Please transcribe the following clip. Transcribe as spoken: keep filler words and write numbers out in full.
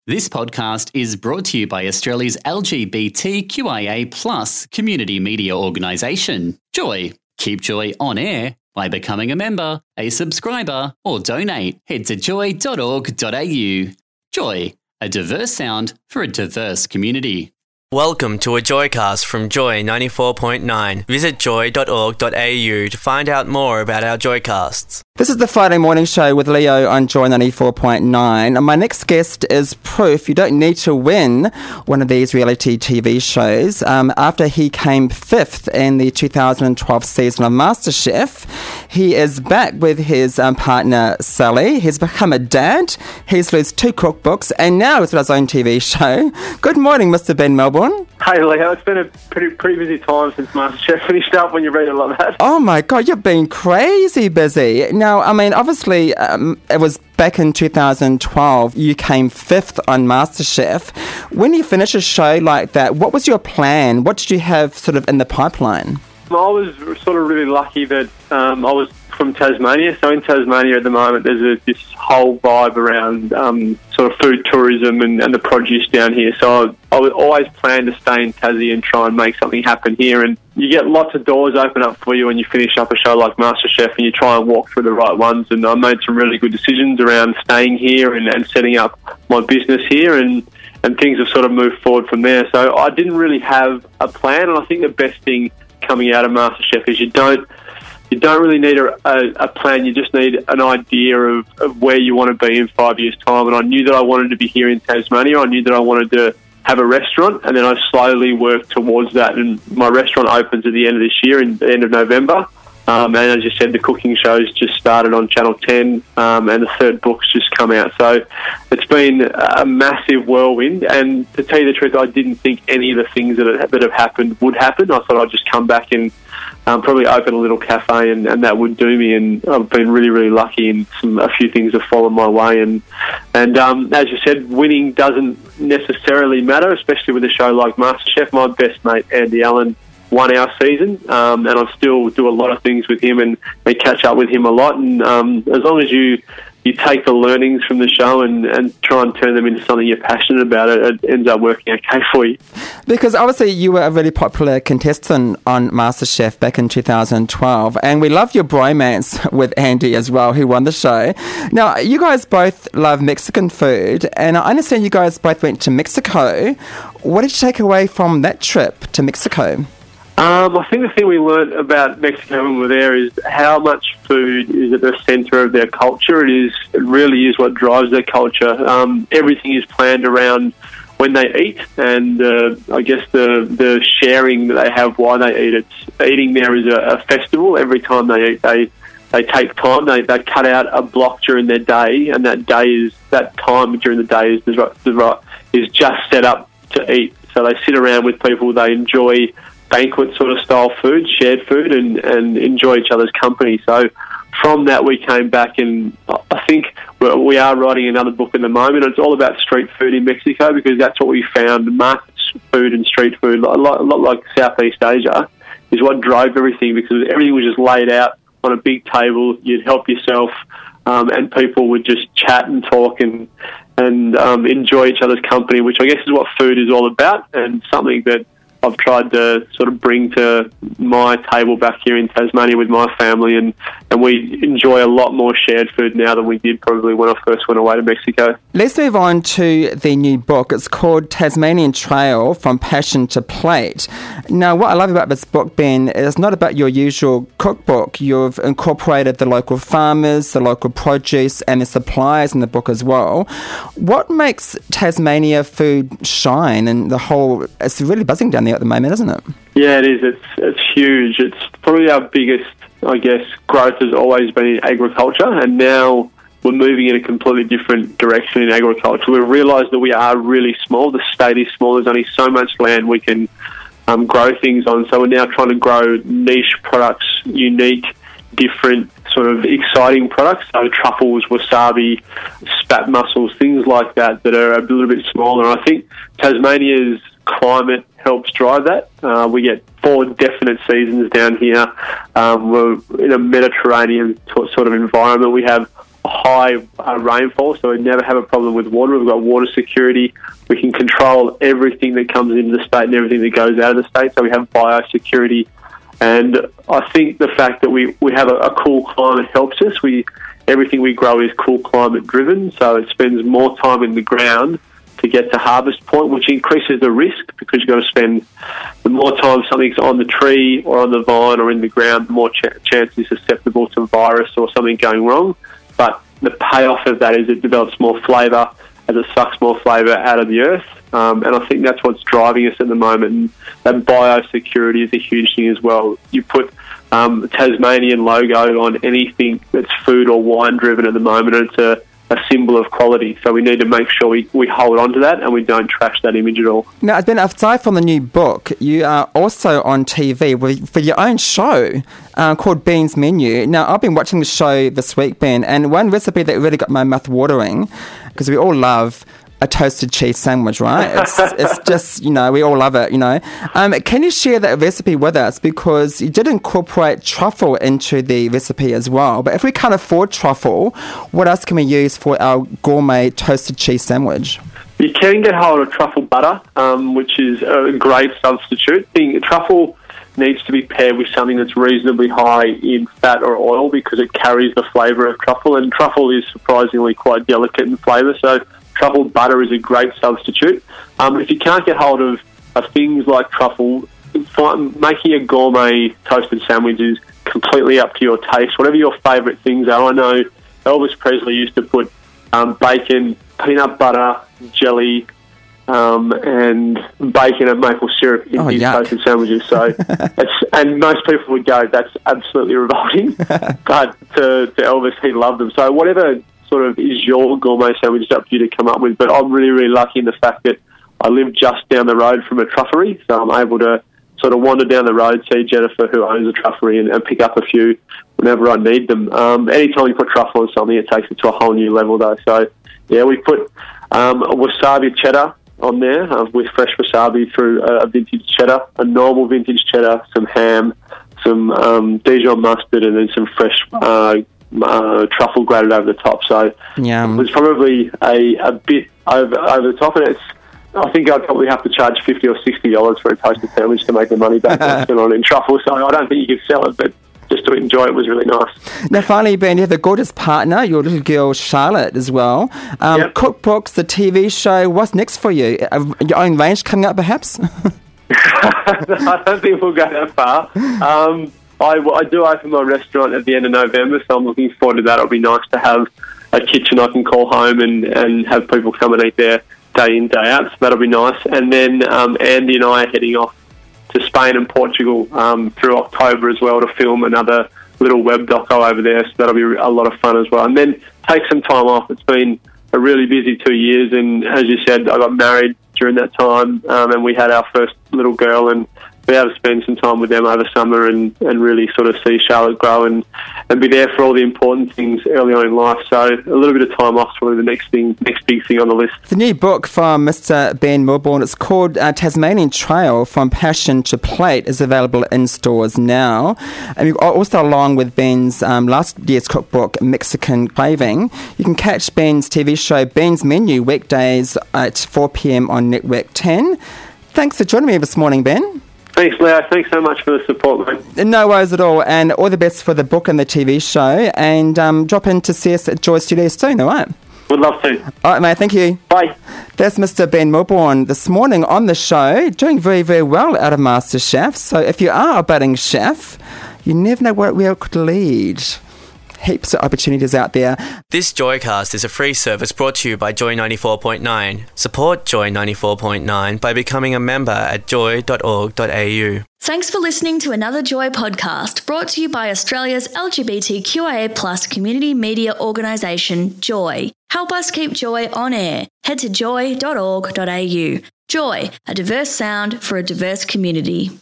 This podcast is brought to you by Australia's L G B T Q I A plus community media organisation, Joy. Keep Joy on air by becoming a member, a subscriber, or donate. Head to joy dot org dot a u. Joy, a diverse sound for a diverse community. Welcome to a Joycast from Joy ninety-four point nine. Visit joy dot org dot a u to find out more about our Joycasts. This is the Friday morning show with Leo on Joy ninety-four point nine. And my next guest is proof you don't need to win one of these reality T V shows. Um, after he came fifth in the two thousand twelve season of MasterChef, he is back with his um, partner Sally. He's become a dad. He's released two cookbooks and now he's got his own T V show. Good morning, Mister Ben Melbourne. Hey Leo, it's been a pretty pretty busy time since MasterChef finished up when you read it like that. Oh my God, you've been crazy busy. Now, I mean, obviously, um, it was back in two thousand twelve, you came fifth on MasterChef. When you finish a show like that, what was your plan? What did you have sort of in the pipeline? I was sort of really lucky that um, I was from Tasmania. So in Tasmania at the moment, there's a, this whole vibe around um, sort of food tourism and, and the produce down here. So I, I would always plan to stay in Tassie and try and make something happen here. And you get lots of doors open up for you when you finish up a show like MasterChef and you try and walk through the right ones. And I made some really good decisions around staying here and, and setting up my business here, and and things have sort of moved forward from there. So I didn't really have a plan, and I think the best thing coming out of MasterChef is you don't you don't really need a, a, a plan. You just need an idea of, of where you want to be in five years' time. And I knew that I wanted to be here in Tasmania. I knew that I wanted to have a restaurant, and then I slowly worked towards that. And my restaurant opens at the end of this year, in the end of November. Um, and as you said, the cooking show's just started on Channel ten, um, and the third book's just come out. So it's been a massive whirlwind. And to tell you the truth, I didn't think any of the things that have, that have happened would happen. I thought I'd just come back and um, probably open a little cafe, and, and that would do me. And I've been really, really lucky, and some, a few things have fallen my way. And and um, as you said, winning doesn't necessarily matter, especially with a show like MasterChef. My best mate, Andy Allen, won our season, um, and I still do a lot of things with him and, and catch up with him a lot. And um, as long as you you take the learnings from the show and, and try and turn them into something you're passionate about, it, it ends up working okay for you. Because obviously you were a really popular contestant on MasterChef back in two thousand twelve, and we love your bromance with Andy as well, who won the show. Now, you guys both love Mexican food, and I understand you guys both went to Mexico. What did you take away from that trip to Mexico? Um, I think the thing we learned about Mexico when we were there is how much food is at the centre of their culture. It is, it really is what drives their culture. Um, everything is planned around when they eat, and uh, I guess the the sharing that they have while they eat. It's eating there is a, a festival. Every time they eat, they they take time. They they cut out a block during their day, and that day is that time during the day is is, is just set up to eat. So they sit around with people. They enjoy banquet sort of style food, shared food, and, and enjoy each other's company. So from that we came back, and I think we are writing another book at the moment. It's all about street food in Mexico, because that's what we found. Markets food and street food, a lot, a lot like Southeast Asia, is what drove everything, because everything was just laid out on a big table. You'd help yourself, um, and people would just chat and talk and and um, enjoy each other's company, which I guess is what food is all about, and something that I've tried to sort of bring to my table back here in Tasmania with my family, and, and we enjoy a lot more shared food now than we did probably when I first went away to Mexico. Let's move on to the new book. It's called Tasmanian Trail, From Passion to Plate. Now, what I love about this book, Ben, is not about your usual cookbook. You've incorporated the local farmers, the local produce, and the suppliers in the book as well. What makes Tasmania food shine, and the whole, it's really buzzing down there at the moment, isn't it? Yeah, it is. It's it's huge. It's probably our biggest, I guess, growth has always been in agriculture, and now we're moving in a completely different direction in agriculture. We've realised that we are really small. The state is small. There's only so much land we can um, grow things on. So we're now trying to grow niche products, unique, different, sort of exciting products. So truffles, wasabi, spat mussels, things like that that are a little bit smaller. And I think Tasmania's climate helps drive that. Uh, we get four definite seasons down here. Um, we're in a Mediterranean sort of environment. We have a high uh, rainfall, so we never have a problem with water. We've got water security. We can control everything that comes into the state and everything that goes out of the state, so we have biosecurity. And I think the fact that we, we have a, a cool climate helps us. We everything we grow is cool climate driven, so it spends more time in the ground to get to harvest point, which increases the risk because you've got to spend the more time something's on the tree or on the vine or in the ground, the more ch- chance is susceptible to virus or something going wrong. But the payoff of that is it develops more flavour as it sucks more flavour out of the earth. Um, and I think that's what's driving us at the moment. And, and biosecurity is a huge thing as well. You put um, the Tasmanian logo on anything that's food or wine driven at the moment, and it's a a symbol of quality. So we need to make sure we, we hold on to that and we don't trash that image at all. Now, Ben, aside from the new book, you are also on T V with, for your own show uh, called Ben's Menu. Now, I've been watching the show this week, Ben, and one recipe that really got my mouth watering, because we all love a toasted cheese sandwich, right? It's it's just, you know, we all love it, you know. Um, can you share that recipe with us? Because you did incorporate truffle into the recipe as well. But if we can't afford truffle, what else can we use for our gourmet toasted cheese sandwich? You can get hold of truffle butter, um, which is a great substitute. The truffle needs to be paired with something that's reasonably high in fat or oil because it carries the flavour of truffle, and truffle is surprisingly quite delicate in flavour, so truffle butter is a great substitute. Um, if you can't get hold of, of things like truffle, find, making a gourmet toasted sandwich is completely up to your taste. Whatever your favourite things are. I know Elvis Presley used to put um, bacon, peanut butter, jelly, um, and bacon and maple syrup in oh, his yuck. toasted sandwiches. So, it's, and most people would go, that's absolutely revolting. But to, to Elvis, he loved them. So whatever sort of is your gourmet sandwich, it's up to you to come up with. But I'm really, really lucky in the fact that I live just down the road from a truffery, so I'm able to sort of wander down the road, see Jennifer, who owns a truffery, and, and pick up a few whenever I need them. Um, anytime you put truffle on something, it takes it to a whole new level, though. So, yeah, we put um, a wasabi cheddar on there uh, with fresh wasabi through a, a vintage cheddar, a normal vintage cheddar, some ham, some um, Dijon mustard, and then some fresh uh Uh, truffle grated over the top, so Yum. it was probably a, a bit over over the top, and it's. I think I'd probably have to charge fifty or sixty dollars for a toasted sandwich to make the money back I spent on in truffle. So I don't think you could sell it, but just to enjoy it was really nice. Now, finally, Ben, you have a gorgeous partner, your little girl Charlotte, as well. Um, yep. Cookbooks, the T V show. What's next for you? Uh, your own range coming up, perhaps? I don't think we'll go that far. Um, I, I do open my restaurant at the end of November, so I'm looking forward to that. It'll be nice to have a kitchen I can call home and, and have people come and eat there day in, day out, so that'll be nice. And then um, Andy and I are heading off to Spain and Portugal um, through October as well to film another little web doco over there, so that'll be a lot of fun as well. And then take some time off. It's been a really busy two years, and as you said, I got married during that time, um, and we had our first little girl, and be able to spend some time with them over summer and, and really sort of see Charlotte grow and, and be there for all the important things early on in life. So a little bit of time off is probably the next thing, next big thing on the list. The new book from Mister Ben Milbourne, it's called uh, Tasmanian Trail From Passion to Plate, is available in stores now. And you've also, along with Ben's um, last year's cookbook, Mexican Craving, you can catch Ben's T V show Ben's Menu weekdays at four p.m. on Network ten. Thanks for joining me this morning, Ben. Thanks, Leo. Thanks so much for the support, mate. No worries at all. And all the best for the book and the T V show. And um, drop in to see us at Joy Studios soon, all right? Would love to. All right, mate. Thank you. Bye. That's Mister Ben Milbourne this morning on the show, doing very, very well out of MasterChef. So if you are a budding chef, you never know where it could lead. Heaps of opportunities out there. This Joycast is a free service brought to you by Joy ninety-four point nine. Support Joy ninety-four point nine by becoming a member at joy dot org dot a u. Thanks for listening to another Joy podcast brought to you by Australia's L G B T Q I A plus community media organisation, Joy. Help us keep Joy on air. Head to joy dot org dot a u. Joy, a diverse sound for a diverse community.